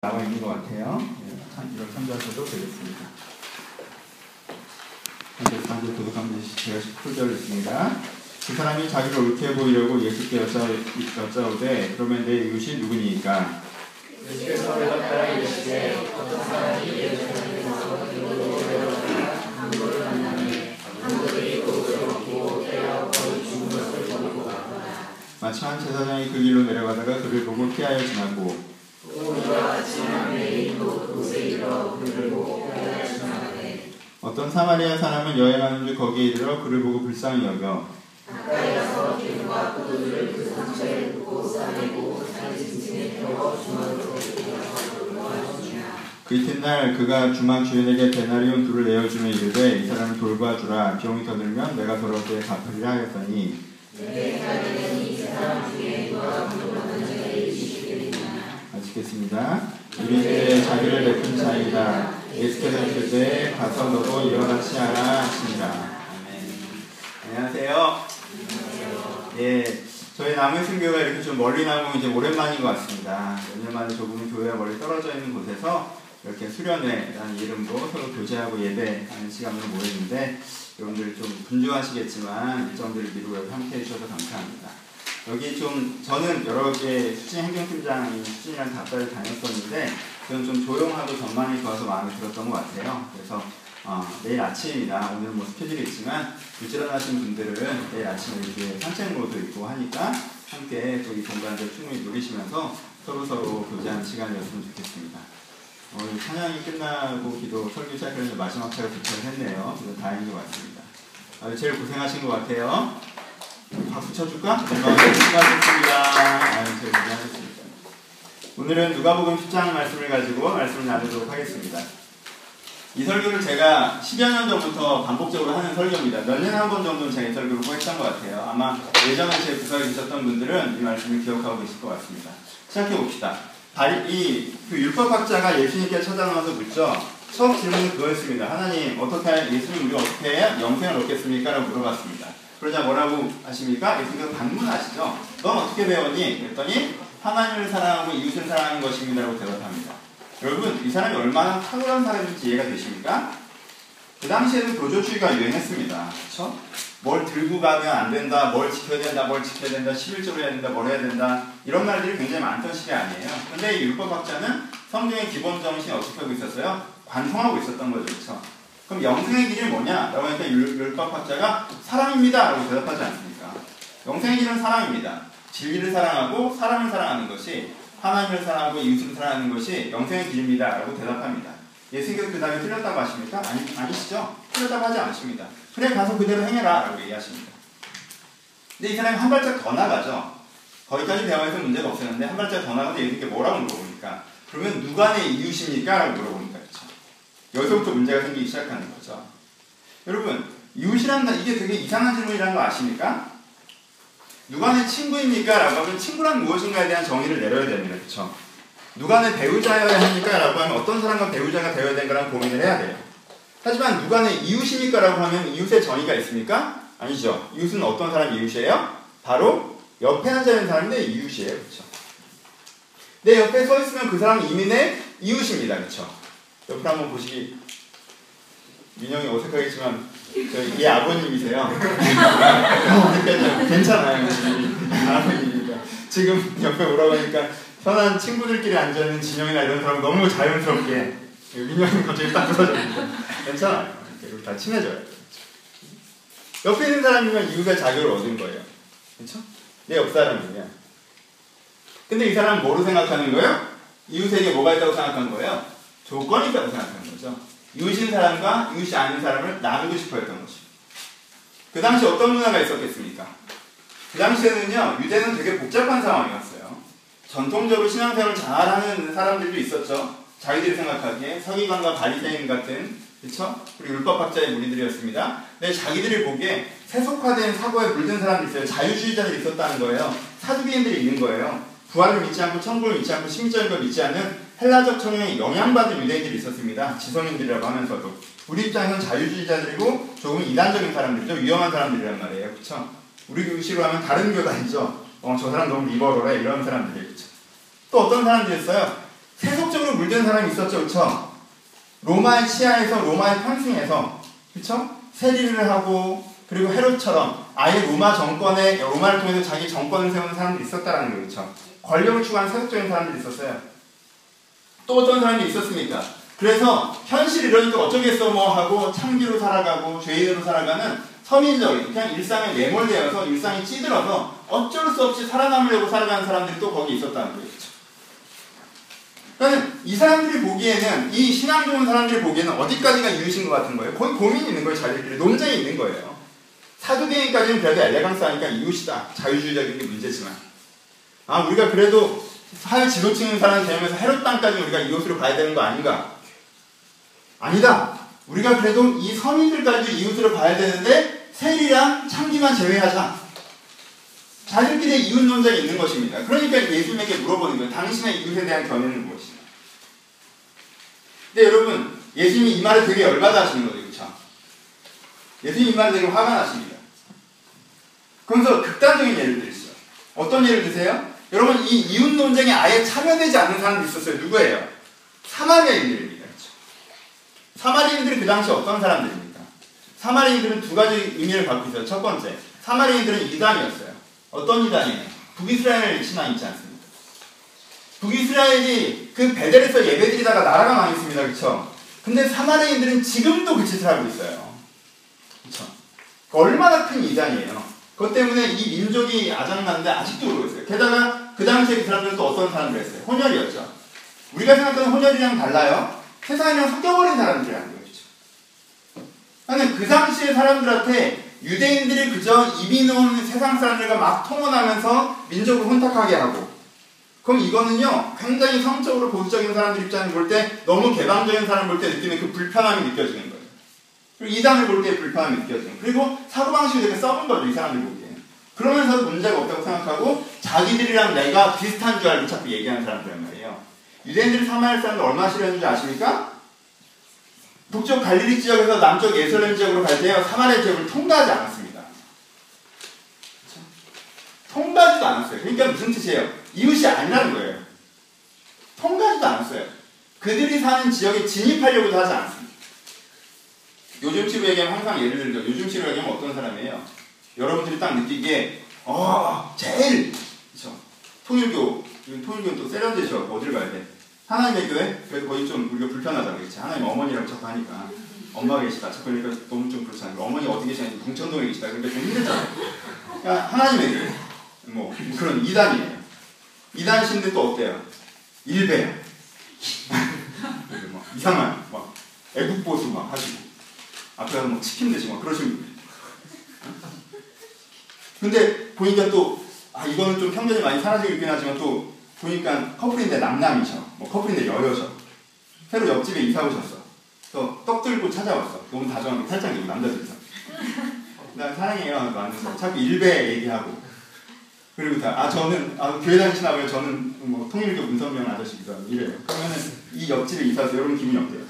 나와 있는 것 같아요. 이걸 참조하셔도 되겠습니다. 현재 도덕 감지 제가 10%를 했습니다. 그 사람이 자기를 옳게 보이려고 예수께 여짜오되 그러면 내 이웃이 누구니까? 예수께서 대답하여 이르시되 어떤 사람이 예루살렘에서 강도를 만나니 강도들이 도둑을 얻고 때려 거의 죽은 것을 버리고 갔더라. 마침 한 제사장이 그 길로 내려가다가 그를 보고 피하여 지나고 또 이와 같이 한 레위인도 그곳에 이르러 그를 보고 피하여 지나가되 어떤 사마리아 사람은 여행하는 중 거기에 이르러 그를 보고 불쌍히 여겨 가까이 가서 기름과 포도주를 그 상처에 붓고 싸매고 자기 짐승에 태워 주머니로 들여서 돌보아주니라. 그 이튿날 그가 주막 주인에게 데나리온 둘을 내어주며 이르되 이 사람을 돌봐주라. 비용이 더 들면 내가 돌아올 때에 갚으리라 하였더니 내 딸에게는 이 사람 중에 누가 강도받는 자가 있으시겠느냐. 마치겠습니다. 우리에게 자기를 베푼 자이다. 예수께서 이르시되 가서 너도 이와 같이 하라 하시니라. 아멘. 안녕하세요. 예, 저희 남의순교가 이렇게 좀 멀리 나온 건 이제 오랜만인 것 같습니다. 몇 년 만에 조금은 교회가 멀리 떨어져 있는 곳에서 이렇게 수련회라는 이름으로 서로 교제하고 예배하는 시간으로 모였는데 여러분들 좀 분주하시겠지만 일정들을 미루고 여기 함께 해주셔서 감사합니다. 여기 좀 저는 여러 개 수진 행정팀장인 수진이랑 답사를 다녔었는데 저는 좀 조용하고 전망이 좋아서 마음에 들었던 것 같아요. 그래서 내일 아침입니다. 오늘은 뭐 스케줄이 있지만 부지런하신 분들은 내일 아침에 이렇게 산책로도 있고 하니까 함께 또 이 공간들 충분히 누리시면서 서로 교제하는 시간이었으면 좋겠습니다. 오늘 찬양이 끝나고 기도 설교 시작하려면 마지막 차로 도착을 했네요. 그래서 다행인 것 같습니다. 제일 고생하신 것 같아요. 박수 쳐줄까? 수고하셨습니다. 제일 고생하셨습니다. 오늘은 누가복음 10장 말씀을 가지고 말씀을 나누도록 하겠습니다. 이 설교를 제가 10여 년 전부터 반복적으로 하는 설교입니다. 몇 년에 한 번 정도는 제가 이 설교를 꼭 했던 것 같아요. 아마 예전에 제 부서에 계셨던 분들은 이 말씀을 기억하고 계실 것 같습니다. 시작해 봅시다. 그 율법학자가 예수님께 찾아나와서 묻죠. 첫 질문은 그거였습니다. 하나님, 예수님 우리가 어떻게 해야 영생을 얻겠습니까? 라고 물어봤습니다. 그러자 뭐라고 하십니까? 예수님께서 반문하시죠. 넌 어떻게 배웠니? 그랬더니 하나님을 사랑하고 이웃을 사랑하는 것입니다. 라고 대답합니다. 여러분, 이 사람이 얼마나 탁월한 사람인지 이해가 되십니까? 그 당시에는 교조주의가 유행했습니다. 그렇죠? 뭘 들고 가면 안 된다, 뭘 지켜야 된다, 11조를 해야 된다, 뭘 해야 된다 이런 말들이 굉장히 많던 시대 아니에요. 근데 이 율법학자는 성경의 기본 정신이 어떻게 하고 있었어요? 관통하고 있었던 거죠. 그렇죠? 그럼 영생의 길이 뭐냐? 라고 하니까 율법학자가 사랑입니다. 라고 대답하지 않습니까? 영생의 길은 사랑입니다. 진리를 사랑하고 사람을 사랑하는 것이 하나님을 사랑하고 이웃을 사랑하는 것이 영생의 길입니다. 라고 대답합니다. 예수님께서 그 다음에 틀렸다고 하십니까? 아니시죠? 틀렸다고 하지 않습니다. 그래 가서 그대로 행해라 라고 얘기하십니다. 근데 이 사람이 한 발짝 더 나가죠. 거기까지 대화에서 문제가 없었는데 한 발짝 더 나가서 예수님께 뭐라고 물어보니까 그러면 누가 내 이웃입니까? 라고 물어보니까 그렇죠. 여기서부터 문제가 생기기 시작하는 거죠. 여러분 이웃이란 이게 되게 이상한 질문이라는 거 아십니까? 누가 내 친구입니까? 라고 하면 친구란 무엇인가에 대한 정의를 내려야 됩니다. 그렇죠? 누가 내 배우자여야 합니까? 라고 하면 어떤 사람과 배우자가 되어야 되는가라는 고민을 해야 돼요. 하지만 누가 내 이웃입니까? 라고 하면 이웃의 정의가 있습니까? 아니죠. 이웃은 어떤 사람이 이웃이에요? 바로 옆에 앉아있는 사람이 내 이웃이에요. 그렇죠? 내 옆에 서 있으면 그 사람은 이미 내 이웃입니다. 그렇죠? 옆을 한번 보시기. 민영이 어색하겠지만 얘 아버님이세요. 괜찮아요. 아버님이니까. 지금 옆에 오라고 하니까 편한 친구들끼리 앉아있는 진영이나 이런 사람 너무 자연스럽게 민영이 갑자기 딱 부서졌는데 괜찮아요. 그리고 다 친해져요. 옆에 있는 사람이면 이웃의 자격을 얻은 거예요. 그렇죠? 내 옆 사람이면. 근데 이 사람은 뭐로 생각하는 거예요? 이웃에게 뭐가 있다고 생각한 거예요? 조건이 있다고 생각하는 거죠. 이웃인 사람과 이웃이 아닌 사람을 나누고 싶어 했던 것이죠. 그 당시 어떤 문화가 있었겠습니까? 그 당시에는요, 유대는 되게 복잡한 상황이었어요. 전통적으로 신앙생활을 잘하는 사람들도 있었죠. 자기들이 생각하기에 서기관과 바리새인 같은, 그렇죠? 그리고 율법학자의 무리들이었습니다. 근데 자기들이 보기에 세속화된 사고에 물든 사람들이 있어요. 자유주의자들이 있었다는 거예요. 사두개인들이 있는 거예요. 부활을 믿지 않고 천국을 믿지 않고 심리적인 걸 믿지 않는 헬라적 성향에 영향받은 유대인들이 있었습니다. 지성인들이라고 하면서도. 우리 입장에서는 자유주의자들이고 조금 이단적인 사람들이죠. 위험한 사람들이란 말이에요. 그렇죠? 우리 교식으로 하면 다른 교단이죠. 저 사람 너무 리버럴해 이런 사람들이 있죠. 또 어떤 사람들이 있어요? 세속적으로 물든 사람이 있었죠, 그렇죠? 로마의 치하에서 로마의 편승에서 그렇죠? 세리를 하고 그리고 헤롯처럼 아예 로마를 통해서 자기 정권을 세우는 사람들이 있었다라는 거예요, 그렇죠? 권력을 추구하는 세속적인 사람들이 있었어요. 또 어떤 사람이 있었습니까? 그래서 현실 이러니까 어쩌겠어 뭐 하고 창기로 살아가고 죄인으로 살아가는 서민적인 그냥 일상에 매몰되어서 일상이 찌들어서 어쩔 수 없이 살아남으려고 살아가는 사람들이 또 거기 있었다는 거예요. 그러니까 이 사람들이 보기에는 이 신앙 좋은 사람들이 보기에는 어디까지가 이웃인 것 같은 거예요. 거의 고민이 있는 거예요. 자기들끼리 논쟁이 있는 거예요. 사두개인까지는 그래도 엘레강스하니까 이웃이다. 자유주의적인 게 문제지만 우리가 그래도 사회 지도층인 사람이 되면서 헤롯 땅까지 우리가 이웃으로 봐야 되는 거 아닌가? 아니다. 우리가 그래도 이 서민들까지도 이웃으로 봐야 되는데 세리랑 창기만 제외하자. 자들끼리의 이웃 논쟁이 있는 것입니다. 그러니까 예수님에게 물어보는 거예요. 당신의 이웃에 대한 견해는 무엇이냐? 근데 여러분, 예수님이 이 말에 되게 열받아 하시는 거죠. 그렇죠? 예수님이 이 말에 되게 화가 나십니다. 그러면서 극단적인 예를 들으시죠. 어떤 예를 드세요? 여러분, 이 이웃 논쟁에 아예 참여되지 않는 사람도 있었어요. 누구예요? 사마리아인들입니다. 그렇죠? 사마리아인들이 그 당시 어떤 사람들입니까? 사마리아인들은 두 가지 의미를 갖고 있어요. 첫 번째, 사마리아인들은 이단이었어요. 어떤 이단이에요? 북이스라엘 신앙 있지 않습니까? 북이스라엘이 그 베델에서 예배드리다가 나라가 망했습니다. 그렇죠? 근데 사마리아인들은 지금도 그 짓을 하고 있어요. 그렇죠? 얼마나 큰 이단이에요. 그것 때문에 이 민족이 아작났는데 아직도 그러고 있어요. 게다가 그 당시에 그 사람들은 또 어떤 사람들이었어요? 혼혈이었죠. 우리가 생각하는 혼혈이랑 달라요. 세상이랑 섞여버린 사람들이라는 거죠. 그러니까 그 당시의 사람들한테 유대인들이 그저 이민 온 세상 사람들과 막 통혼하면서 민족을 혼탁하게 하고, 그럼 이거는요 굉장히 성적으로 보수적인 사람들 입장에서 볼 때 너무 개방적인 사람 볼 때 느끼는 그 불편함이 느껴지는 거예요. 그리고 이단을 볼 때 불편함이 느껴지는 거예요. 그리고 사고방식이 되게 썩은 거죠, 이 사람들 보기에. 그러면서도 문제가 없다고 생각하고 자기들이랑 내가 비슷한 줄 알고 자꾸 얘기하는 사람들이란 말이에요. 유대인들이 사마리아 사람들 얼마나 싫어했는지 아십니까? 북쪽 갈릴리 지역에서 남쪽 예루살렘 지역으로 갈 때요 사마리아 지역을 통과하지 않았습니다. 그렇죠? 통과하지도 않았어요. 그러니까 무슨 뜻이에요? 이웃이 아니라는 거예요. 통과하지도 않았어요. 그들이 사는 지역에 진입하려고도 하지 않았습니다. 요즘치로 얘기하면 항상 예를 들죠. 요즘치로 얘기하면 어떤 사람이에요? 여러분들이 딱 느끼기에 제일 그렇죠? 통일교는 또 세련되죠. 어딜 가야 돼? 하나님의 교회? 그래도 거의 좀 우리가 불편하다 그랬지. 하나님 어머니라고 자꾸 하니까 엄마가 계시다. 자꾸 그러니까 너무 좀 그렇잖아요. 어머니 어디 계시냐니 동천동에 계시다. 그러니까 좀 힘들잖아요. 그러니까 하나님의 교회. 뭐 그런 이단이에요. 이단신데 또 어때요? 일배야. 뭐 이상한 막 애국보수 막 하시고 앞에 가서 막 치킨 드시고 막 그러시는 분들. 근데 보니까 또 이거는 좀 편견이 많이 사라지고 있긴 하지만 또 보니까 커플인데 남남이셔. 뭐 커플인데 여여셔. 새로 옆집에 이사 오셨어. 그래서 떡 들고 찾아왔어. 너무 다정하게 살짝 이고 남자들이서. 나 사랑해요. 왔는데 자꾸 일배 얘기하고. 그리고 저는 교회 다니시나 봐요. 저는 뭐 통일교 문선명 아저씨기도 하고 이래요. 그러면은 이 옆집에 이사 와서 여러분 기분이 어때요?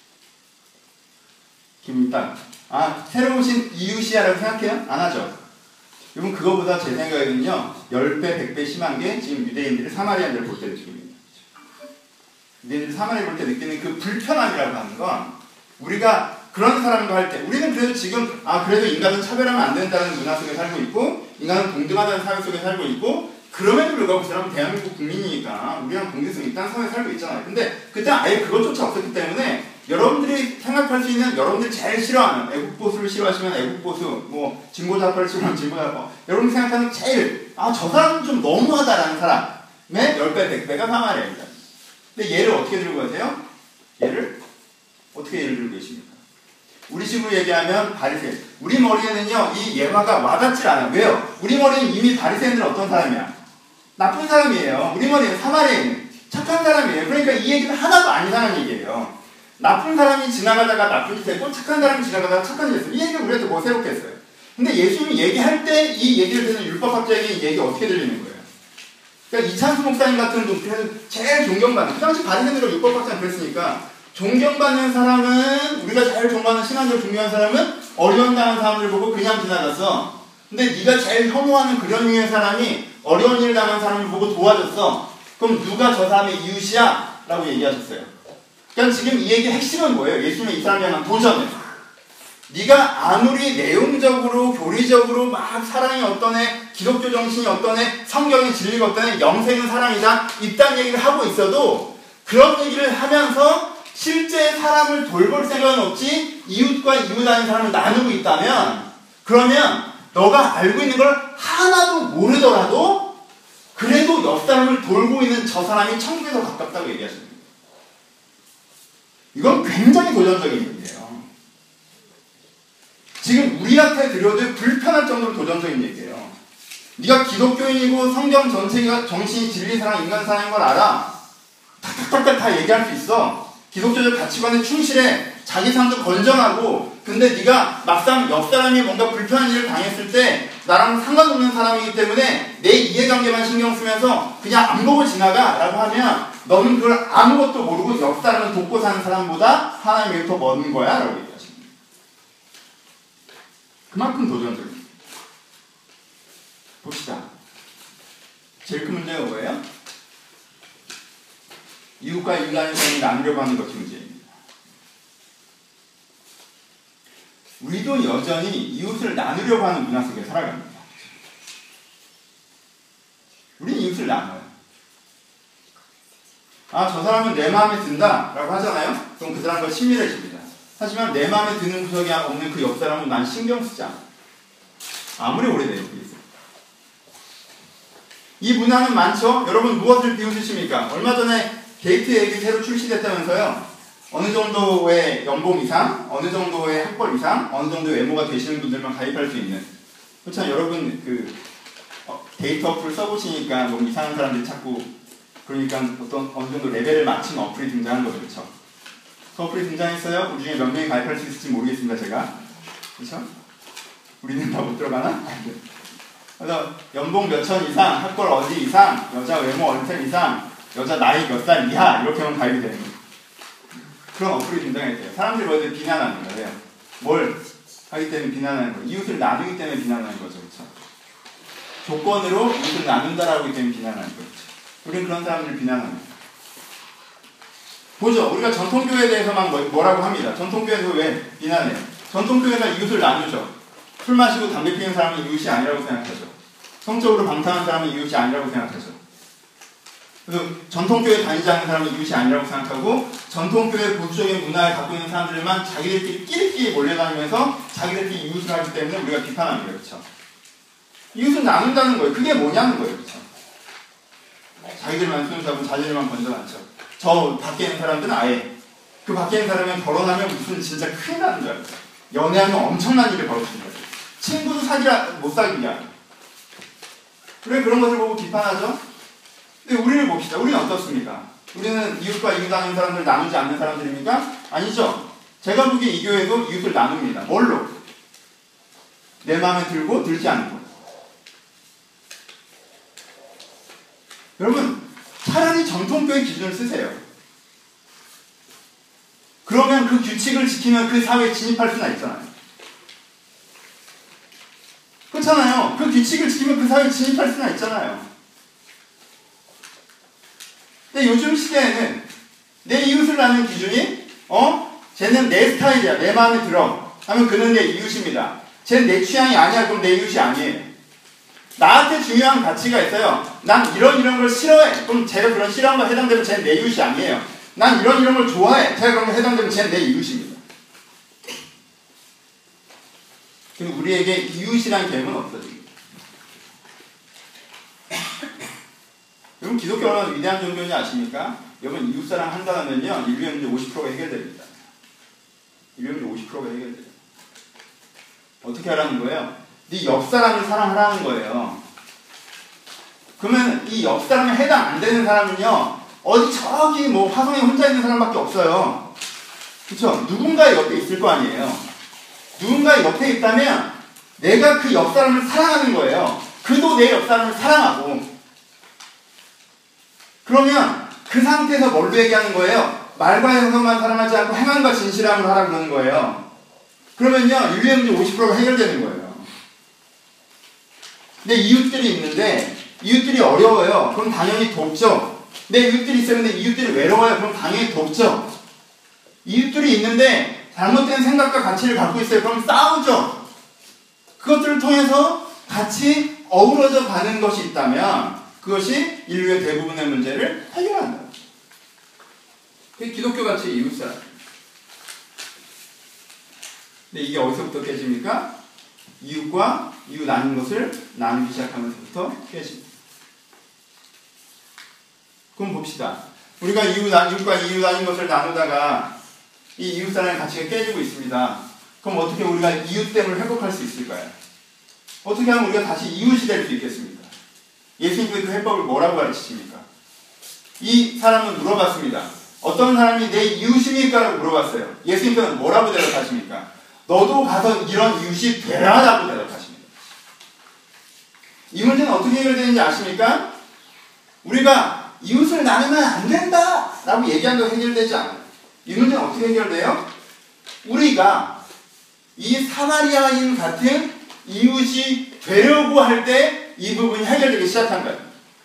기분이 딱 새로 오신 이웃이야라고 생각해요? 안 하죠? 여러분 그거보다 제 생각에는요 10배, 100배 심한 게 지금 유대인들이 사마리아인들을 볼 때 느낍니다. 유대인들이 사마리아를 볼 때 느끼는 그 불편함이라고 하는 건 우리가 그런 사람과 할 때 우리는 그래도 지금 그래도 인간은 차별하면 안 된다는 문화 속에 살고 있고 인간은 동등하다는 사회 속에 살고 있고 그럼에도 불구하고 그 사람은 대한민국 국민이니까 우리랑 동등성이 있다는 사회에 살고 있잖아요. 근데 그때 아예 그것조차 없었기 때문에 여러분들이 생각할 수 있는 여러분들이 제일 싫어하는 애국보수를 싫어하시면 애국보수 뭐 진보자파를 싫어하면 진보자파 여러분이 생각하는 제일 저 사람은 좀 너무하다라는 사람의 10배, 100배가 사마리아입니다. 근데 얘를 어떻게 들고 가세요? 얘를 어떻게 예를 들고 계십니까? 우리 식으로 얘기하면 바리새인. 우리 머리에는요 이 예화가 와닿질 않아요. 왜요? 우리 머리는 이미 바리새인들은 어떤 사람이야? 나쁜 사람이에요. 우리 머리는 사마리아인 착한 사람이에요. 그러니까 이 얘기는 하나도 안 이상한 얘기예요. 나쁜 사람이 지나가다가 나쁜 짓 했고 착한 사람이 지나가다가 착한 짓 했어요. 이 얘기는 우리한테 뭐 새롭겠어요. 근데 예수님이 얘기할 때 이 얘기를 듣는 율법학자에게 이 얘기 어떻게 들리는 거예요? 그러니까 이찬수 목사님 같은 분 그래서 제일 존경받는 그 당시 바리새인들과 율법학자는 그랬으니까 존경받는 사람은 우리가 제일 존경하는 신앙적으로 중요한 사람은 어려운 당한 사람을 보고 그냥 지나갔어. 근데 네가 제일 혐오하는 그런 류의 사람이 어려운 일 당한 사람을 보고 도와줬어. 그럼 누가 저 사람의 이웃이야? 라고 얘기하셨어요. 그러니까 지금 이 얘기의 핵심은 뭐예요? 예수님의 이 사람에 향한 도전이에요. 네가 아무리 내용적으로 교리적으로 막 사랑이 어떠네, 기독교 정신이 어떠네, 성경의 진리가 어떠네, 영생은 사랑이다 이딴 얘기를 하고 있어도 그런 얘기를 하면서 실제 사람을 돌볼 생각은 없지 이웃과 이웃 아닌 사람을 나누고 있다면 그러면 너가 알고 있는 걸 하나도 모르더라도 그래도 옆 사람을 돌고 있는 저 사람이 천국에 더 가깝다고 얘기하십니다. 이건 굉장히 도전적인 얘기예요. 지금 우리한테 들어도 불편할 정도로 도전적인 얘기예요. 네가 기독교인이고 성경 전체가 정신, 진리, 사랑, 인간 사랑인 걸 알아. 탁탁탁탁 다 얘기할 수 있어. 기독교적 가치관에 충실해. 자기 삶도 건전하고. 근데 네가 막상 옆 사람이 뭔가 불편한 일을 당했을 때 나랑 상관없는 사람이기 때문에 내 이해관계만 신경 쓰면서 그냥 안 보고 지나가 라고 하면 너는 그걸 아무것도 모르고 옆 사람을 돕고 사는 사람보다 하나님에게 더 먼 거야 라고 얘기하십니다. 그만큼 도전적입니다. 봅시다. 제일 큰 문제가 뭐예요? 이웃과 이웃 간의 사람이 나누려고 하는 것이 문제입니다. 우리도 여전히 이웃을 나누려고 하는 문화 속에 살아갑니다. 우리는 이웃을 나눠요. 아, 저 사람은 내 마음에 든다 라고 하잖아요? 그럼 그 사람과 친밀해집니다. 하지만 내 마음에 드는 구석이 없는 그 옆 사람은 난 신경 쓰지 않아. 아무리 오래돼도 그랬어요. 이 문화는 많죠? 여러분 무엇을 비웃으십니까? 얼마 전에 데이트 앱이 새로 출시됐다면서요? 어느 정도의 연봉 이상, 어느 정도의 학벌 이상, 어느 정도의 외모가 되시는 분들만 가입할 수 있는. 그렇잖아요. 여러분 데이트 어플을 써보시니까 너무 이상한 사람들이 자꾸 그러니까 어느 정도 레벨을 맞춘 어플이 등장한 거죠. 그렇죠? 그 어플이 등장했어요. 우리 중에 몇 명이 가입할 수 있을지 모르겠습니다. 제가. 그렇죠? 우리는 다 못 들어가나? 그래서 연봉 몇천 이상, 학벌 어디 이상, 여자 외모 얼굴 이상, 여자 나이 몇 살 이하 이렇게만 가입이 되는 거예요. 그런 어플이 등장했대요. 사람들이 뭐든 비난하는 거예요. 뭘 하기 때문에 비난하는 거예요. 이웃을 나누기 때문에 비난하는 거죠. 그렇죠? 조건으로 이웃을 나눈다라고 하기 때문에 비난하는 거죠. 우리는 그런 사람들을 비난하는 거예요. 보죠. 우리가 전통교회에 대해서만 뭐라고 합니다. 전통교회에서 왜 비난해요? 전통교회가 이웃을 나누죠. 술 마시고 담배 피우는 사람은 이웃이 아니라고 생각하죠. 성적으로 방탕한 사람은 이웃이 아니라고 생각하죠. 그래서 전통교회 다니지 않는 사람은 이웃이 아니라고 생각하고 전통교회 보수적인 문화를 갖고 있는 사람들만 자기들끼리 끼리끼리 몰려다니면서 자기들끼리 이웃을 하기 때문에 우리가 비판합니다. 그렇죠? 이웃을 나눈다는 거예요. 그게 뭐냐는 거예요. 그렇죠? 자기들만 순수하고 자기들만 건전하죠. 저 밖에 있는 사람들은 아예 그 밖에 있는 사람은 결혼하면 무슨 진짜 큰일 나는 줄 알아요. 연애하면 엄청난 일이 벌어집니다. 친구도 못 사귀냐. 그래 그런 것을 보고 비판하죠. 근데 우리를 봅시다. 우리는 어떻습니까? 우리는 이웃과 이웃 아닌 사람들 나누지 않는 사람들입니까? 아니죠. 제가 보기에 이 교회도 이웃을 나눕니다. 뭘로? 내 마음에 들고 들지 않고. 여러분 차라리 전통교회 기준을 쓰세요. 그러면 그 규칙을 지키면 그 사회에 진입할 수나 있잖아요. 그렇잖아요. 그 규칙을 지키면 그 사회에 진입할 수나 있잖아요. 근데 요즘 시대에는 내 이웃을 나누는 기준이 쟤는 내 스타일이야. 내 마음에 들어. 하면 그는 내 이웃입니다. 쟤는 내 취향이 아니야. 그럼 내 이웃이 아니에요. 나한테 중요한 가치가 있어요. 난 이런 걸 싫어해. 그럼 제가 그런 싫어하는 거 해당되면 쟤는 내 이웃이 아니에요. 난 이런 걸 좋아해. 제가 그런 거 해당되면 쟤는 내 이웃입니다. 그리고 우리에게 이웃이라는 개념은 없어집니다. 여러분 기독교 얼마나 위대한 종교인지 아십니까? 여러분 이웃사랑 한다면요 인류의 문제 50%가 해결됩니다. 인류의 문제 50%가 해결돼요. 어떻게 하라는 거예요? 네 옆사람을 사랑하라는 거예요. 그러면 이 옆사람에 해당 안 되는 사람은요 어디 저기 뭐 화성에 혼자 있는 사람밖에 없어요. 그쵸? 누군가의 옆에 있을 거 아니에요. 누군가의 옆에 있다면 내가 그 옆사람을 사랑하는 거예요. 그도 내 옆사람을 사랑하고. 그러면 그 상태에서 뭘로 얘기하는 거예요? 말과 행동만 사랑하지 않고 행함과 진실함을 하라고 그러는 거예요. 그러면요 인류의 문제 50%가 해결되는 거예요. 근데 이웃들이 있는데 이웃들이 어려워요. 그럼 당연히 돕죠. 내 이웃들이 있어요. 근데 이웃들이 외로워요. 그럼 당연히 돕죠. 이웃들이 있는데 잘못된 생각과 가치를 갖고 있어요. 그럼 싸우죠. 그것들을 통해서 같이 어우러져 가는 것이 있다면 그것이 인류의 대부분의 문제를 해결한다. 그게 기독교 가치의 이웃사랑. 근데 이게 어디서부터 깨집니까? 이웃과 이웃 아닌 것을 나누기 시작하면서부터 깨집니다. 그럼 봅시다. 우리가 이웃과 이웃 아닌 것을 나누다가 이 이웃사랑의 가치가 깨지고 있습니다. 그럼 어떻게 우리가 이웃됨을 회복할 수 있을까요? 어떻게 하면 우리가 다시 이웃이 될 수 있겠습니까? 예수님께서 그 해법을 뭐라고 가르치십니까? 이 사람은 물어봤습니다. 어떤 사람이 내 이웃입니까? 라고 물어봤어요. 예수님께서는 뭐라고 대답하십니까? 너도 가서 이런 이웃이 되라 라고 대답하십니다. 이 문제는 어떻게 해결되는지 아십니까? 우리가 이웃을 나누면 안 된다 라고 얘기한다고 해결되지 않아요. 이 문제는 어떻게 해결돼요? 우리가 이 사마리아인 같은 이웃이 되려고 할 때 이 부분이 해결되기 시작한 거예요.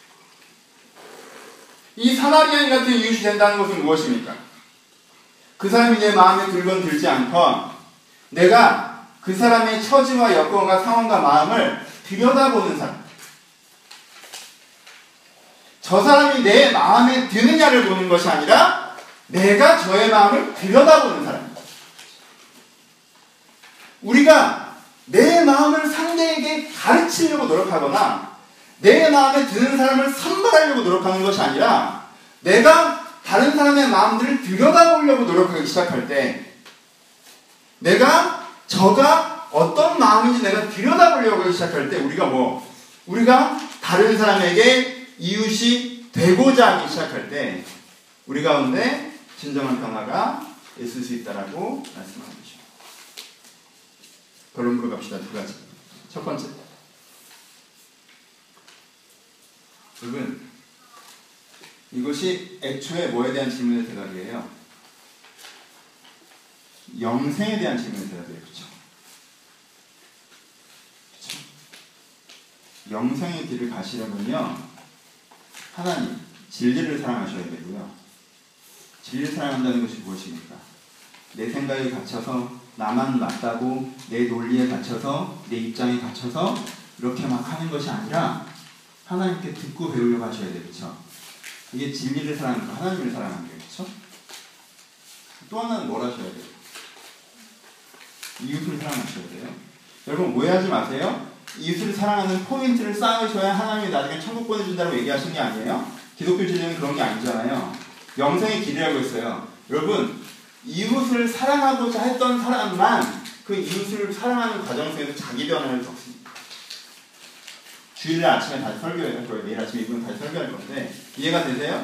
이 사마리아인 같은 이웃이 된다는 것은 무엇입니까? 그 사람이 내 마음에 들건 들지 않건 내가 그 사람의 처지와 여건과 상황과 마음을 들여다보는 사람. 저 사람이 내 마음에 드느냐를 보는 것이 아니라 내가 저의 마음을 들여다보는 사람입니다. 우리가 내 마음을 상대에게 가르치려고 노력하거나 내 마음에 드는 사람을 선발하려고 노력하는 것이 아니라 내가 다른 사람의 마음들을 들여다보려고 노력하기 시작할 때 내가 저가 어떤 마음인지 내가 들여다보려고 하기 시작할 때 우리가 다른 사람에게 이웃이 되고자 하기 시작할 때 우리 가운데 진정한 변화가 있을 수 있다라고 말씀하고 계십니다. 결론으로 갑시다. 두 가지. 첫 번째. 여러분, 이것이 애초에 뭐에 대한 질문의 대답이에요? 영생에 대한 질문의 대답이에요. 그렇죠? 영생의 길을 가시려면요, 하나님, 진리를 사랑하셔야 되고요. 진리를 사랑한다는 것이 무엇입니까? 내 생각에 갇혀서 나만 맞다고 내 논리에 갇혀서 내 입장에 갇혀서 이렇게 막 하는 것이 아니라 하나님께 듣고 배우려고 하셔야 돼요. 그렇죠? 이게 진리를 사랑하는 거, 하나님을 사랑하는 거예요. 그렇죠? 또 하나는 뭘 하셔야 돼요? 이웃을 사랑하셔야 돼요. 여러분 오해하지 마세요. 이웃을 사랑하는 포인트를 쌓으셔야 하나님이 나중에 천국 보내준다고 얘기하신 게 아니에요. 기독교 진리는 그런 게 아니잖아요. 영생의 길이라고 했어요. 여러분 이웃을 사랑하고자 했던 사람만 그 이웃을 사랑하는 과정 속에서 자기 변화를 겪습니다. 주일날 아침에 다시 설교할 거예요. 내일 아침에 이분은 다시 설교할 건데 이해가 되세요?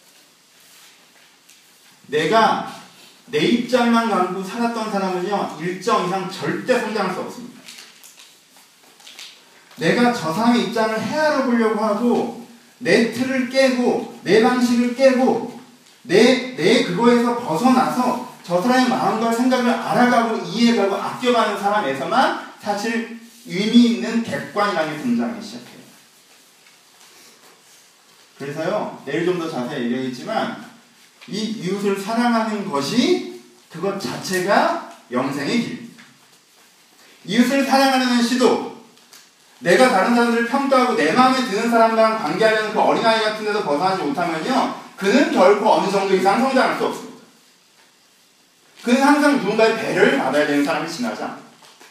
내가 내 입장만 갖고 살았던 사람은요 일정 이상 절대 성장할 수 없습니다. 내가 저 사람의 입장을 헤아려 보려고 하고 내 틀을 깨고 내 방식을 깨고 내 그거에서 벗어나서 저 사람의 마음과 생각을 알아가고 이해가고 아껴가는 사람에서만 사실 의미 있는 객관이라는 게 등장하기 시작해요. 그래서요 내일 좀 더 자세히 얘기하겠지만 이 이웃을 사랑하는 것이 그것 자체가 영생의 길입니다. 이웃을 사랑하려는 시도, 내가 다른 사람들을 평가하고 내 마음에 드는 사람과 관계하려는 그 어린아이 같은 데서 벗어나지 못하면요 그는 결코 어느 정도 이상 성장할 수 없습니다. 그는 항상 누군가의 배려를 받아야 되는 사람이 지나지 않아요.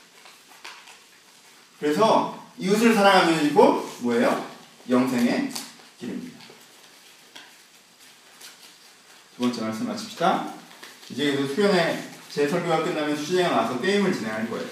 그래서 이웃을 사랑하는 것이 곧 뭐예요? 영생의 길입니다. 두 번째 말씀 마칩시다. 이제 그 수련회 제 설교가 끝나면 수진이가 나와서 게임을 진행할 거예요.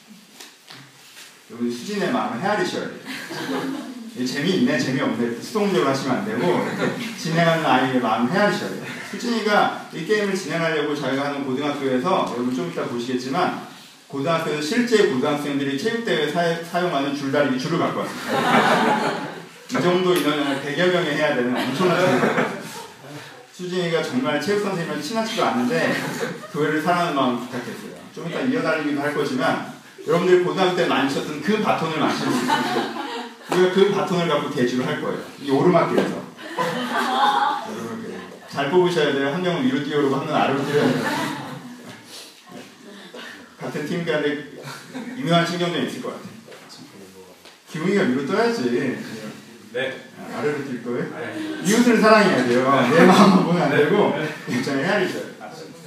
여러분 수진의 마음을 헤아리셔야 돼요. 재미있네 재미없네 수동적으로 하시면 안 되고 진행하는 아이의 마음을 헤아리셔야 돼요. 수진이가 이 게임을 진행하려고 자기가 하는 고등학교에서 여러분 좀 이따 보시겠지만 고등학교에서 실제 고등학생들이 체육대회에 사용하는 줄다리기 줄을 갖고 왔습니다. 이 정도 인원이 100여 명이 해야 되는 엄청난 줄을 수진이가 정말 체육선생님을 친하지도 않는데 교회를 사랑하는 마음을 부탁했어요. 좀 이따 이어달리기도 할 거지만 여러분들 고등학교 때 많이 쳤던 그 바톤을 마실 수 있습니다. 우리가 그 바톤을 갖고 대주를 할 거예요. 이 오르막길에서. 잘 뽑으셔야 돼요. 한 명은 위로 뛰어오르고 한 명은 아래로 뛰어야 돼요. 같은 팀인데 미묘한 신경전이 있을 것 같아요. 기웅이가 위로 떠야지. 네. 아래로 뛸 거예요? 이웃을 사랑해야 돼요. 내 마음만 보면 안 되고 입장을 헤아리셔야 돼요.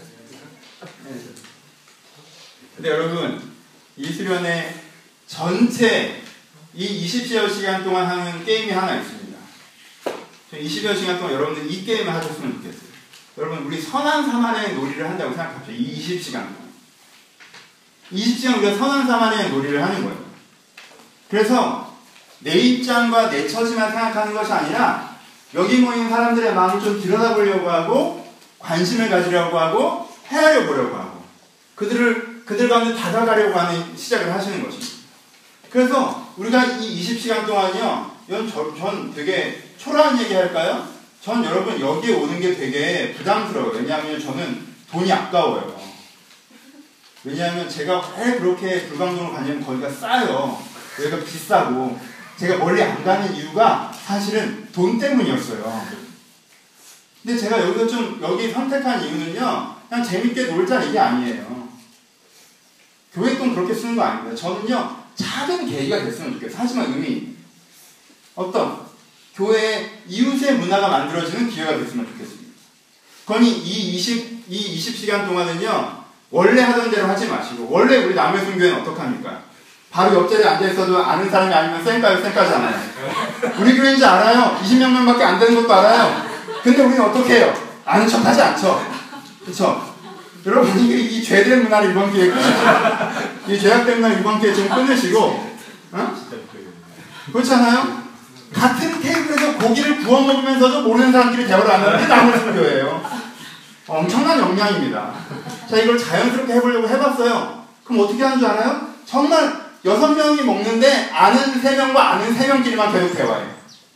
근데 여러분, 이 수련회 전체 이 20여 시간 동안 하는 게임이 하나 있습니다. 20여 시간 동안 여러분들 이 게임을 하셨으면 좋겠어요. 여러분, 우리 선한 3만의 놀이를 한다고 생각합시다. 이 20시간 동안. 20시간 우리가 선한 3만의 놀이를 하는 거예요. 그래서 내 입장과 내 처지만 생각하는 것이 아니라 여기 모인 사람들의 마음을 좀 들여다보려고 하고 관심을 가지려고 하고 헤아려 보려고 하고 그들 가운데 다가가려고 하는 시작을 하시는 것입니다. 그래서 우리가 이 20시간 동안요, 전 되게 초라한 얘기 할까요? 전 여러분 여기에 오는 게 되게 부담스러워요. 왜냐하면 저는 돈이 아까워요. 왜냐하면 제가 왜 그렇게 불광동을 가냐면 거기가 싸요. 여기가 비싸고 제가 멀리 안 가는 이유가 사실은 돈 때문이었어요. 근데 제가 여기서 여기 선택한 이유는요, 그냥 재밌게 놀자 이게 아니에요. 교회 돈 그렇게 쓰는 거 아닙니다. 저는요, 작은 계기가 됐으면 좋겠어요. 하지만 어떤 교회의 이웃의 문화가 만들어지는 기회가 됐으면 좋겠습니다. 그러니 이 20시간 동안은요, 원래 하던 대로 하지 마시고, 원래 우리 남의 순교회는 어떡합니까? 바로 옆자리에 앉아있어도 아는 사람이 아니면 쌩까잖아요. 우리 교회인지 알아요. 20명밖에 안 되는 것도 알아요. 근데 우리는 어떻게 해요? 아는 척 하지 않죠. 그쵸? 여러분, 이 죄된 문화를 이번 기회에 끊으시고, 이 죄악된 문화를 이번 기회에 좀 끊으시고, 그렇지 않아요? 같은 테이블에서 고기를 구워 먹으면서도 모르는 사람끼리 대화를 안 하는 게 남의 순교예요. 엄청난 역량입니다. 자, 이걸 자연스럽게 해보려고 해봤어요. 그럼 어떻게 하는 줄 알아요? 정말 6명이 먹는데 아는 3명과 아는 3명끼리만 계속 대화해요.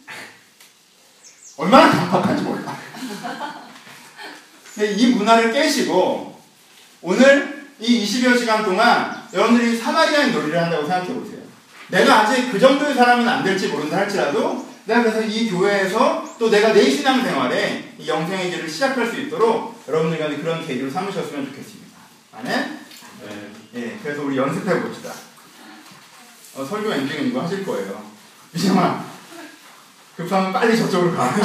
얼마나 간박한지 몰라. 이 문화를 깨시고 오늘 이 20여 시간 동안 여러분들이 사마리아인 놀이를 한다고 생각해 보세요. 내가 아직 그 정도의 사람은 안 될지 모른다 할지라도 내가 그래서 이 교회에서 또 내가 내 신앙생활에 이 영생의 길을 시작할 수 있도록 여러분들과 그런 계기를 삼으셨으면 좋겠습니다. 아멘? 네. 예, 그래서 우리 연습해 봅시다. 설교 엔딩은 이거 하실 거예요. 미정아, 급하면 빨리 저쪽으로 가.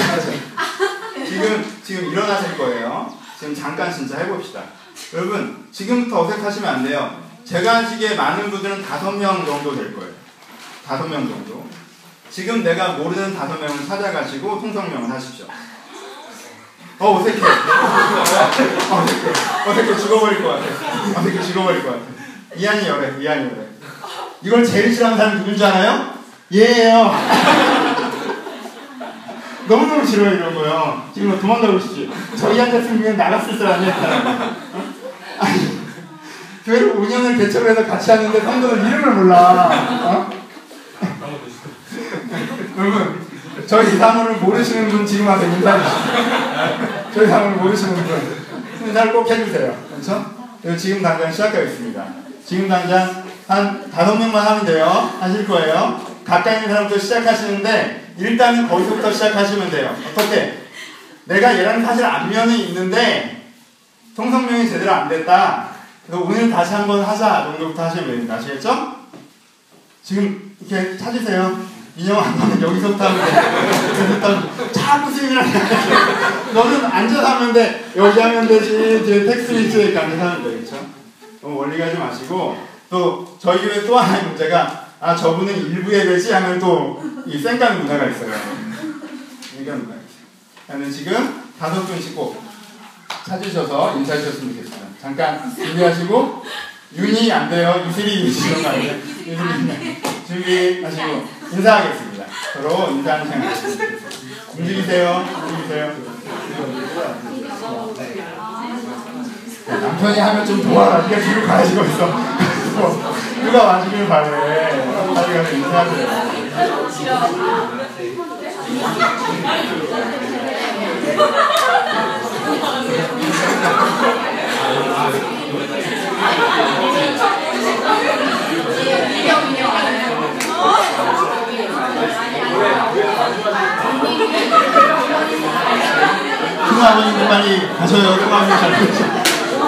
지금 일어나실 거예요. 지금 잠깐 진짜 해봅시다. 여러분, 지금부터 어색하시면 안 돼요. 제가 하시기에 많은 분들은 5명 정도 될 거예요. 5명 정도. 지금 내가 모르는 5명을 찾아가시고 통성명을 하십시오. 어색해. 어색해. 죽어버릴 것 같아. 어색해. 죽어버릴 것 같아. 이한이 열애. 이걸 제일 싫어하는 사람이 누군지 아나요? 얘예요. 너무너무 싫어요, 이런 거요. 지금 도망가고 싶지? 저희 앉았으면 나갔을 사람이야. 아니, 교회를 5년을 개척을 해서 같이 하는데 성도는 이름을 몰라. 여러분, 저희 이사모를 모르시는 분 지금 와서 인사해 주세요. 저희 이사모를 모르시는 분 인사를 꼭 해주세요. 그렇죠? 지금 당장 시작하겠습니다. 지금 당장 한 5명만 하면 돼요. 하실 거예요. 가까이 있는 사람부터 시작하시는데 일단은 거기서부터 시작하시면 돼요. 어떻게? 내가 얘랑 사실 안면은 있는데 통성명이 제대로 안 됐다. 그래서 오늘 다시 한번 하자 정도부터 하시면 됩니다. 아시겠죠? 지금 이렇게 찾으세요. 인형 한 번은 여기서부터 하면 돼. 자꾸 스님이랑 너는 앉아서 하면 돼. 여기 하면 되지. 뒤에 텍스트리스에 이렇게 앉아서 하면 돼. 그렇죠? 너무 멀리 가지 마시고 또 저희 교회 또 하나의 문제가 저분은 일부 예배지 하면 또 이 쌩까는 문화가 있어요. 이런 문화가 있어요. 저는 지금 5분씩 꼭 찾으셔서 인사해 주셨으면 좋겠습니다. 잠깐 준비하시고 윤이 안 돼요. 이슬이 이런 거 아니에요? 준비하시고 인사하겠습니다. 서로 인사하는 시간 가지겠습니다. 움직이세요. 남편이 하면 좀 도와라. 네가 뒤로 가야지 거기서. 누가 와주길 바래. 빨리 가서 인사하세요. 모르는 아버님들 빨리 가셔요. 통합을 잘 보세요.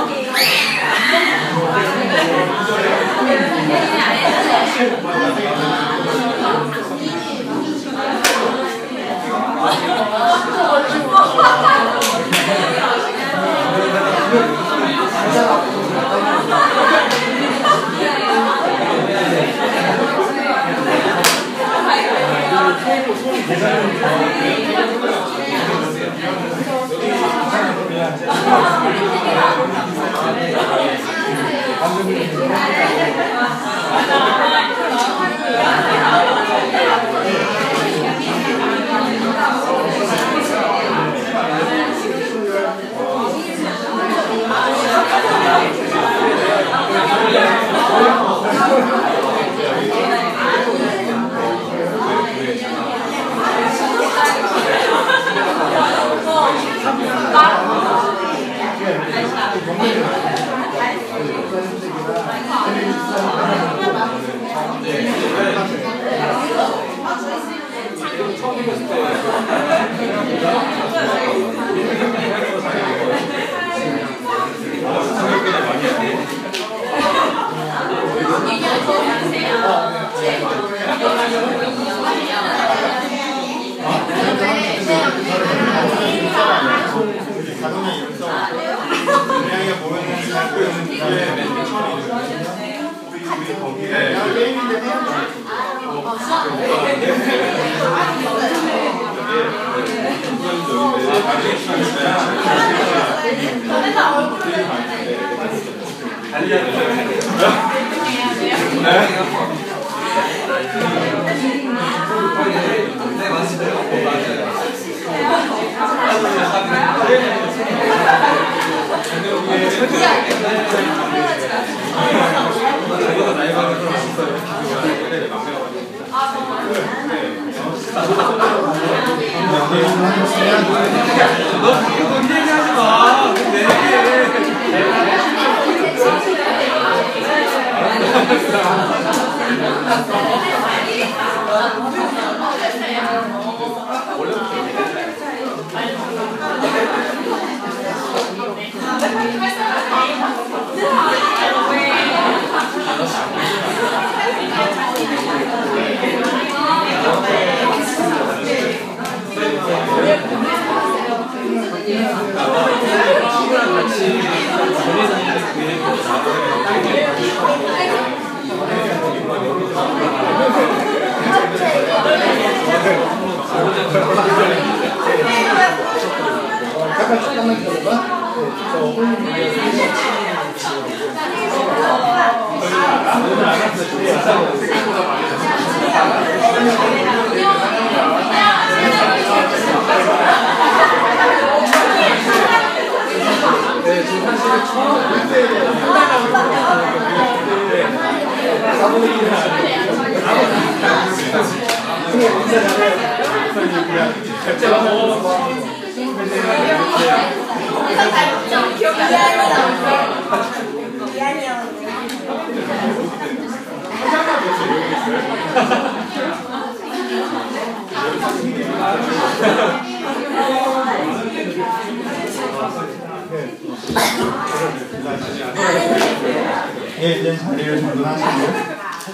예, 이제 자리를 정돈하시고요.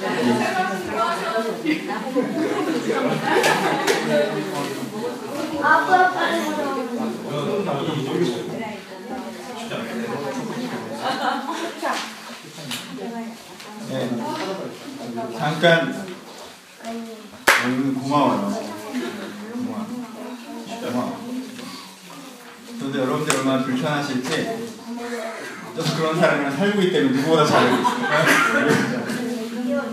네, 잠깐 고마워요. 고마워. 저도 여러분들 얼마나 불편하실지 저도 그런 사람이랑 살고 있기 때문에 누구보다 잘 알고 있어요.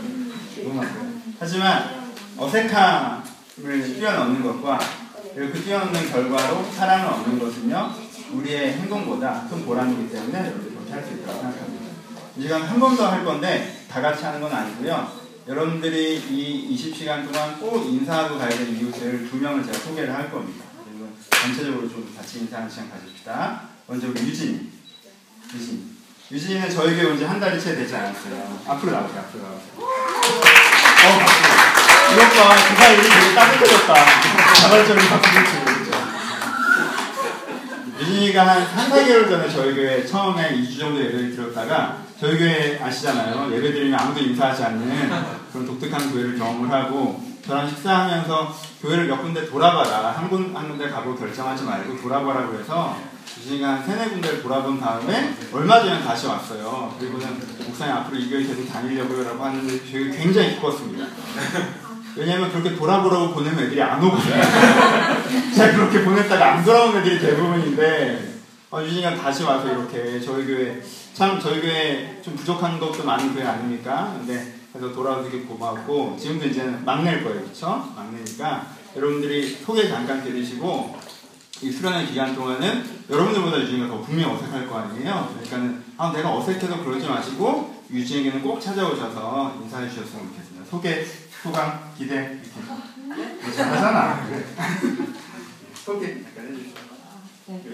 하지만 어색함을 뛰어넘는 것과 그리고 그 뛰어넘는 결과로 사랑을 얻는 것은요 우리의 행동보다 큰 보람이기 때문에 여러분들 그렇게 할 수 있다고 생각합니다. 이 시간 한 번 더 할 건데 다 같이 하는 건 아니고요. 여러분들이 이 20시간 동안 꼭 인사하고 가야 되는 이웃을 2명을 제가 소개를 할 겁니다. 그리고 전체적으로 좀 같이 인사하는 시간 가집시다. 먼저 우리 유진이. 유진이는 저희 교회 온 지 한 달이 채 되지 않았어요. 앞으로 나오세요. 앞으로 나오세요. 박수. 이것 봐. 그 사이 되게 따뜻해졌다. 자발적인 박수를 치고 있죠. 유진이가 한 4개월 전에 저희 교회 처음에 2주 정도 예배를 드렸다가 저희 교회 아시잖아요. 예배 드리면 아무도 인사하지 않는 그런 독특한 교회를 경험을 하고 저랑 식사하면서 교회를 몇 군데 돌아봐라. 한 군데 가고 결정하지 말고 돌아보라고 해서 유진이가 한 3-4군데를 돌아본 다음에 얼마 전에 다시 왔어요. 그리고는 목사님 앞으로 이 교회 계속 다니려고요 라고 하는데 저희 굉장히 기뻤습니다. 왜냐면 그렇게 돌아보라고 보내면 애들이 안 오거든요. 제가 그렇게 보냈다가 안 돌아온 애들이 대부분인데 유진이가 다시 와서 이렇게 저희 교회 참 저희 교회 좀 부족한 것도 많은 교회 아닙니까? 근데 그래서 돌아와서 되게 고맙고 지금도 이제는 막내일 거예요. 그쵸? 막내니까 여러분들이 소개 잠깐 들으시고 이 수련회 기간 동안은 여러분들보다 유진이가 더 분명히 어색할 거 아니에요? 그러니까는 내가 어색해서 그러지 마시고 유진에게는 꼭 찾아오셔서 인사해 주셨으면 좋겠습니다. 소개, 소감, 기대 이렇게 잘하잖아. 그래. 소개 약간 해주시죠. 네.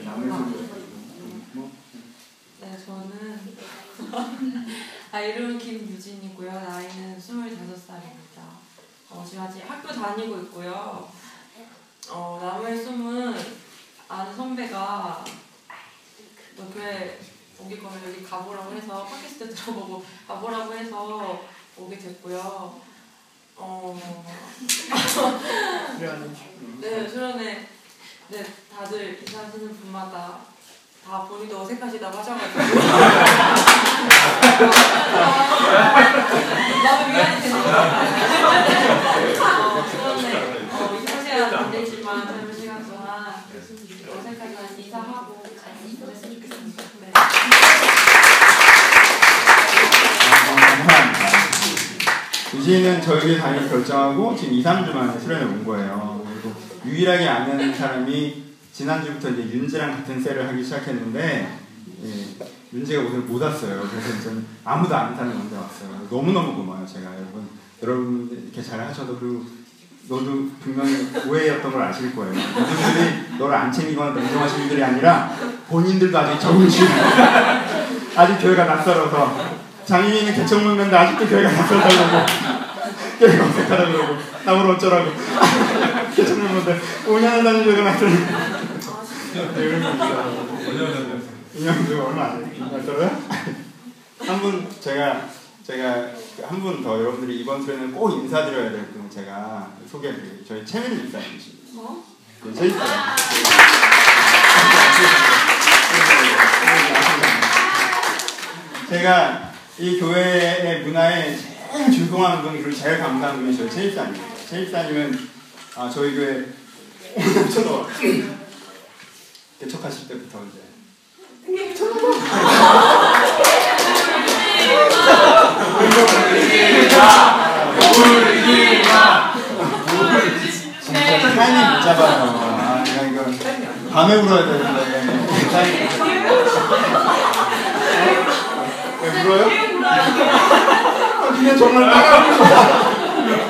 네, 저는 이름은 김유진이고요. 나이는 25살입니다. 지금 아직 학교 다니고 있고요. 나무의 숨은 아는 선배가 너 교회 오길 거면 여기 가보라고 해서 팟캐스트 들어보고 가보라고 해서 오게 됐고요. 네, 수련회 네, 다들 인사하시는 분마다 다 본인도 어색하시다고 하셔가지고 너무 위안이 되는 것 같아요. 수련회 사실은 안 되지만 젊은 시간 동안 어색하지만 인사하고 그랬으면 좋겠습니다. 네. 감사합니다. 유진이는 저희 교회 다니기 결정하고 지금 2-3주 만에 수련회 온 거예요. 그리고 유일하게 아는 사람이 지난주부터 이제 윤지랑 같은 셀을 하기 시작했는데 윤지가 오늘 못 왔어요. 그래서 저는 아무도 아는 사람이 먼저 왔어요. 너무너무 고마워요. 제가 여러분 이렇게 잘 하셔도 그리고 너도 분명히 오해였던 걸 아실 거예요. 여러분들이 너를 안 챙기거나 냉정하신 분들이 아니라 본인들도 아직 적응시 아직 교회가 낯설어서 장인이는 개척 묻는데 아직도 교회가 낯설다고 그러고 교회가 어색하다고 그러고 나보러 어쩌라고 개척 묻는데 5년을 다닌 교회가 낯설다고 인형도 얼마 안 됐어요? 한 분 제가 한 분 더 여러분들이 이번 주에는 꼭 인사드려야 될 분 제가 소개해드릴게요. 저희 최민희 집사님이십니다. 제 집사님. 제가 이 교회의 문화에 제일 즐거워하는 분 그리고 제일 감사한 분이 저희 최 집사님입니다. 최 집사님은 저희 교회 저도 개척하실 때부터 이제 진짜 타이밍 못 잡아요. 내가 이거 밤에 울어야 되는데 타이밍 못 잡아요. 왜 울어요? 그냥 정말 나가고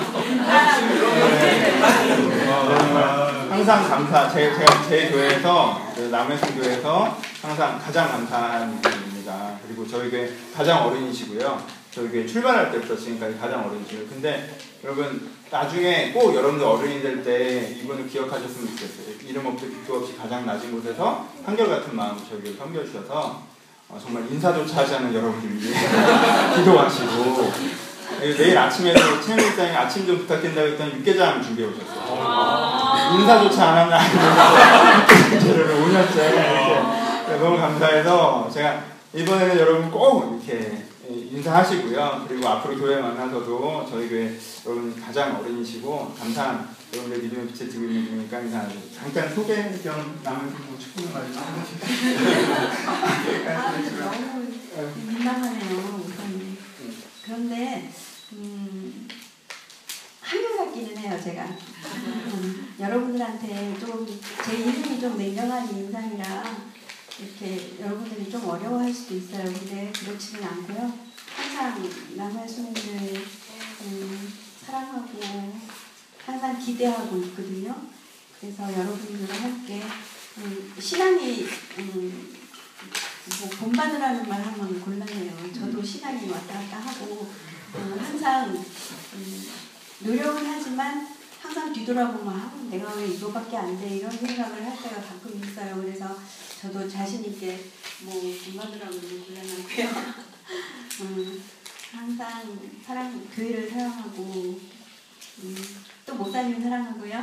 항상 감사. 제가 제 교회에서 남해성 교회에서 항상 가장 감사한 분입니다. 그리고 저희 교회 가장 어른이시고요. 저희 교회 출발할 때부터 지금까지 가장 어른이시고요. 근데 여러분 나중에 꼭 여러분들 어른이 될 때 이분을 기억하셨으면 좋겠어요. 이름 없이 빚도 없이 가장 낮은 곳에서 한결같은 마음으로 저희 교회 섬겨주셔서 정말 인사조차 하지 않는 여러분들 위해 기도하시고 내일 아침에도 최민사님 아침 좀 부탁드린다고 했더니 육개장 준비해 오셨어요. 인사조차 안 하는 육개장을 5년째 이렇게 너무 감사해서 제가 이번에는 여러분 꼭 이렇게 인사하시고요. 그리고 앞으로 교회 만나서도 저희 교회 여러분 가장 어른이시고 감사한 여러분들 믿음의 빛에 들고 있는 분이니까 인사하시고 잠깐 소개 겸 남은 축복을 너무 민망하네요. 그런데 한결같기는 해요. 제가 여러분들한테 좀 제 이름이 좀 냉정한 인상이라 이렇게 여러분들이 좀 어려워할 수도 있어요. 근데 그렇지는 않고요. 항상 남의 수민들 사랑하고 항상 기대하고 있거든요. 그래서 여러분들과 함께 신앙이 뭐 본받으라는 말 하면 곤란해요. 저도 신앙이 왔다 갔다 하고 항상 노력은 하지만 항상 뒤돌아보면 내가 왜 이거밖에 안 돼 이런 생각을 할 때가 가끔 있어요. 그래서 저도 자신 있게 뭐 엄마들하고는 곤란하고요. 항상 교회를 사랑하고 또 목사님 사랑하고요.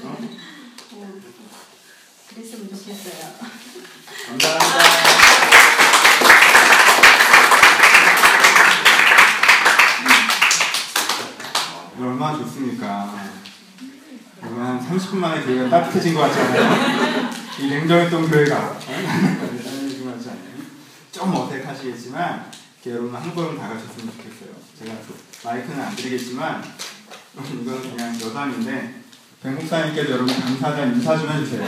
그랬으면 좋겠어요. 감사합니다. 얼마나 좋습니까? 한 30분 만에 교회가 따뜻해진 것 같지 않아요? 이 냉정했던 교회가 따뜻해진 것 같지 않아요? 좀 어색하시겠지만 여러분 한 걸음 다가셨으면 좋겠어요. 제가 마이크는 안 드리겠지만 이건 그냥 여담인데 백 목사님께도 여러분 감사하다는 인사 좀 해주세요.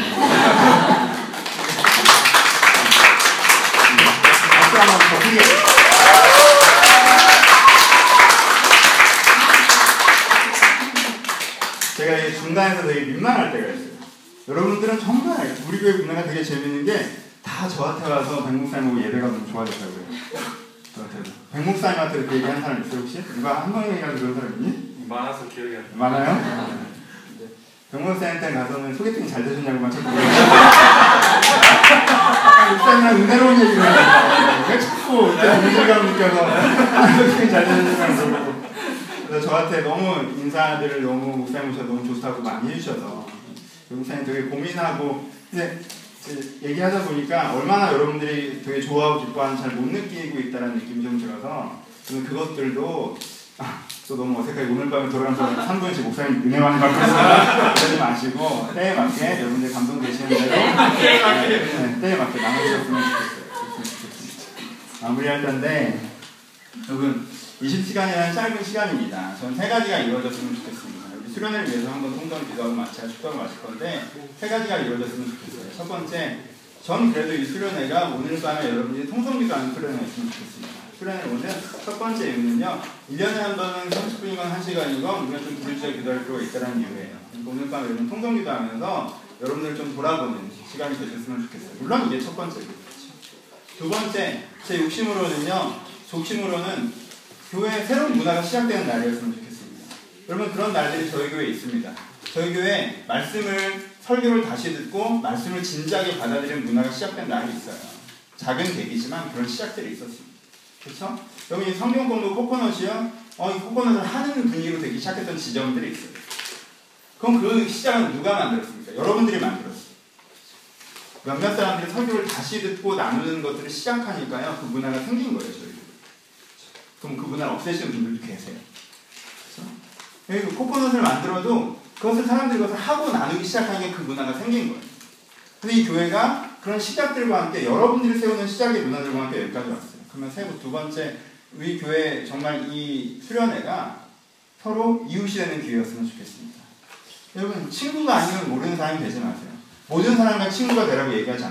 박수 한번 더 크게. 제가 이 중간에서 되게 민망할 때가 있어요. 여러분들은 정말 우리 교회 문화가 되게 재밌는 게 다 저한테 와서 백 목사님 보고 예배가 너무 좋아졌다고요. 백 목사님한테 이렇게 얘기한 사람 있어요 혹시? 누가 한 번이라도 그런 사람 있니? 많아서 기억이 안 나. 많아요? 백 목사님한테 가서는 소개팅 잘 되셨냐고만 자꾸 물어요. 목사님이랑 은혜로운 얘기를 해요. 왜 자꾸 은혜감 느껴서 소개팅 잘 되셨냐고 물어보고. 그래서 저한테 너무 인사들을 너무 목사님 오셔서 너무 좋다고 많이 해주셔서 목사님 되게 고민하고 근데 얘기하다 보니까 얼마나 여러분들이 되게 좋아하고 기뻐하는 잘 못 느끼고 있다는 느낌이 좀 들어서 저는 그것들도 또 너무 어색하게 오늘 밤에 돌아가면서 3분씩 목사님 은혜 많이 받고 있습니다. 그러지 마시고 때에 맞게 여러분들 감동되시는 대로 때에 맞게 나눠주셨으면 좋겠어요. 마무리할 텐데 여러분 20시간이라는 짧은 시간입니다. 저는 3가지가 이루어졌으면 좋겠습니다. 우리 수련회를 위해서 한번 통성 기도하고 제가 축도하고 마실 건데 3가지가 이루어졌으면 좋겠어요. 첫 번째, 전 그래도 이 수련회가 오늘 밤에 여러분들이 통성 기도하는 수련회였으면 좋겠습니다. 수련회 오늘 첫 번째 이유는요. 1년에 한 번은 30분이건 1시간이건 우리가 좀 부르짖어 기도할 필요가 있다는 이유예요. 그러니까 오늘 밤에 여러분 통성 기도하면서 여러분들 좀 돌아보는 시간이 되셨으면 좋겠어요. 물론 이게 첫 번째고. 두 번째, 제 욕심으로는 교회에 새로운 문화가 시작되는 날이었으면 좋겠습니다. 여러분 그런 날들이 저희 교회에 있습니다. 저희 교회에 설교를 다시 듣고 말씀을 진지하게 받아들이는 문화가 시작된 날이 있어요. 작은 계기지만 그런 시작들이 있었습니다. 그렇죠? 여기 성경 공부 코코넛이요. 이 코코넛을 하는 분위기로 되기 시작했던 지점들이 있어요. 그럼 그 시작은 누가 만들었습니까? 여러분들이 만들었어요. 몇몇 사람들이 설교를 다시 듣고 나누는 것들을 시작하니까요. 그 문화가 생긴 거예요. 저희. 그럼 그 문화를 없애시는 분들도 계세요. 그렇죠? 그 코코넛을 만들어도 사람들이 그것을 하고 나누기 시작하는 게 그 문화가 생긴 거예요. 근데 이 교회가 그런 시작들과 함께 여러분들이 세우는 시작의 문화들과 함께 여기까지 왔어요. 그러면 두 번째, 우리 교회 정말 이 수련회가 서로 이웃이 되는 기회였으면 좋겠습니다. 여러분 친구가 아니면 모르는 사람이 되지 마세요. 모든 사람과 친구가 되라고 얘기하지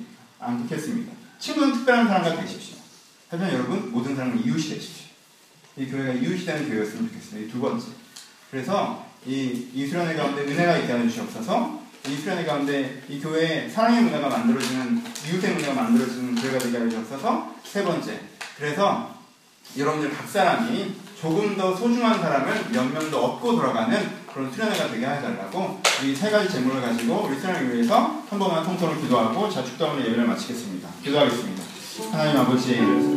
않겠습니다. 친구는 특별한 사람과 되십시오. 하지만 여러분 모든 사람은 이웃이 되십시오. 이 교회가 이웃이 되는 교회였으면 좋겠습니다. 이 두 번째. 그래서 이 수련회 가운데 은혜가 있게 하여 주시옵소서. 이 수련회 가운데 이 교회에 사랑의 문화가 만들어지는 이웃의 문화가 만들어지는 교회가 되게 하여 주시옵소서. 세 번째. 그래서 여러분들 각 사람이 조금 더 소중한 사람을 몇 명 더 얻고 돌아가는 그런 수련회가 되게 하달라고 이 3가지 제목을 가지고 우리 수련회를 위해서 한 번만 통성을 기도하고 축도하는 예배를 마치겠습니다. 기도하겠습니다. 하나님 아버지,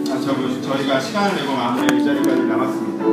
저희가 시간을 내고 마무리 이 자리까지 나왔습니다.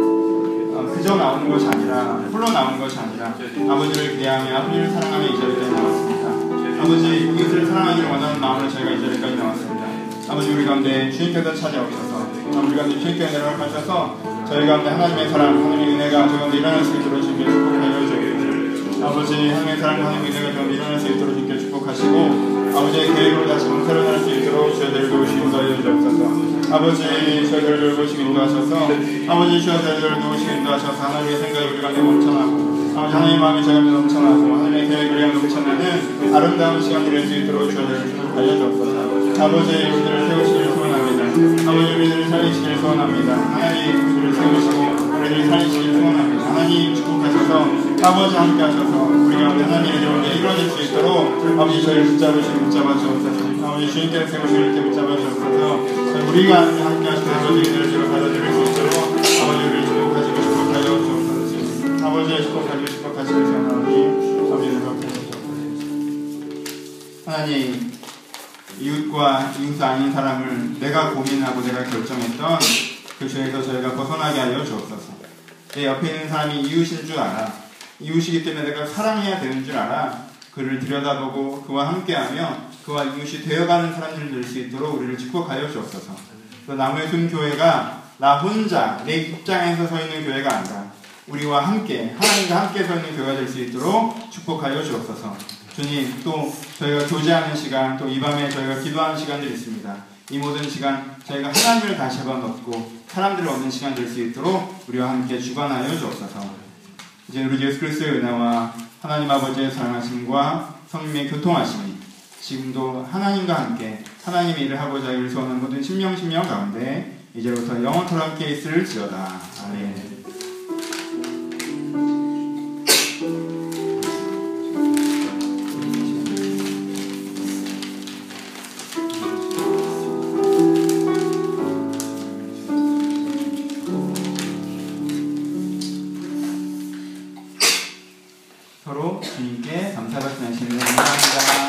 그저 나오는 것이 아니라 홀로 나오는 것이 아니라 아버지를 기대하며 아버지를 사랑하며 이 자리까지 나왔습니다. 아버지 이웃을 사랑하기를 원하는 마음으로 저희가 이 자리까지 나왔습니다. 아버지 우리 가운데 주님께서 찾아오셔서 우리 가운데 주님께서 내려가셔서 저희 가운데 하나님의 사랑, 하나님의 은혜가 저희 가운데 일어날 수 있도록 주님께 축복하여 주시옵소서. 아버지 하나님의 사랑과 하나님의 은혜가 저희 가운데 일어날 수 있도록 주님께 축복하시고 아버지의 계획으로 다시 봉사를 할 수 있도록 저희들을 도우시고 인도하여 주옵소서. 아버지 저희들을 도우시고 인도하셔서 아버지 저희들을 도우시고 인도하셔서 하나님의 생각이 우리 가운데 넘쳐나고 아버지 하나님의 마음이 저희 가운데 넘쳐나고 하나님의 계획을 위한 넘쳐나는 아름다운 시간이 될 수 있도록 저희들을 축복하여 주옵소서. 아버지 우리들을 세우시길 소원합니다. 아버지 우리들을 살리시길 소원합니다. 하나님 우리를 세우시고 우리들을 살리시길 소원합니다. 하나님 축복하셔서 아버지 함께 하셔서 우리 가운데 하나님의 이름을 이루어질 수 있도록 아버지 저희를 붙잡아 주옵소서. 아버지 주님께서 세우시길 이렇게 붙잡아 주옵소서. 우리가 함께 하시는 아버지 이들을 받아들일 수 있도록 아버지 우리를 축복하시고 축복하여 주옵소서. 아버지의 축복하시고 축복하시길 소원합니다. 하나님, 이웃과 이웃 아닌 사람을 내가 고민하고 내가 결정했던 그 죄에서 저희가 벗어나게 하여 주옵소서. 내 옆에 있는 사람이 이웃인 줄 알아. 이웃이기 때문에 내가 사랑해야 되는 줄 알아. 그를 들여다보고 그와 함께하며 그와 이웃이 되어가는 사람들이 될 수 있도록 우리를 축복하여 주옵소서. 또 나무의 숨 교회가 나 혼자 내 입장에서 서 있는 교회가 아니라 우리와 함께 하나님과 함께 서 있는 교회가 될 수 있도록 축복하여 주옵소서. 주님, 또 저희가 교제하는 시간, 또 이 밤에 저희가 기도하는 시간들이 있습니다. 이 모든 시간 저희가 하나님을 다시 한번 얻고 사람들을 얻는 시간 될 수 있도록 우리와 함께 주관하여 주옵소서. 이제 우리 예수 그리스도의 은혜와 하나님 아버지의 사랑하심과 성령의 교통하심이 지금도 하나님과 함께 하나님의 일을 하고자 일을 소원하는 모든 심령 가운데 이제부터 영원토록 함께 있을지어다. 아멘. 서로 주님께 감사 말씀하시는 감사합니다.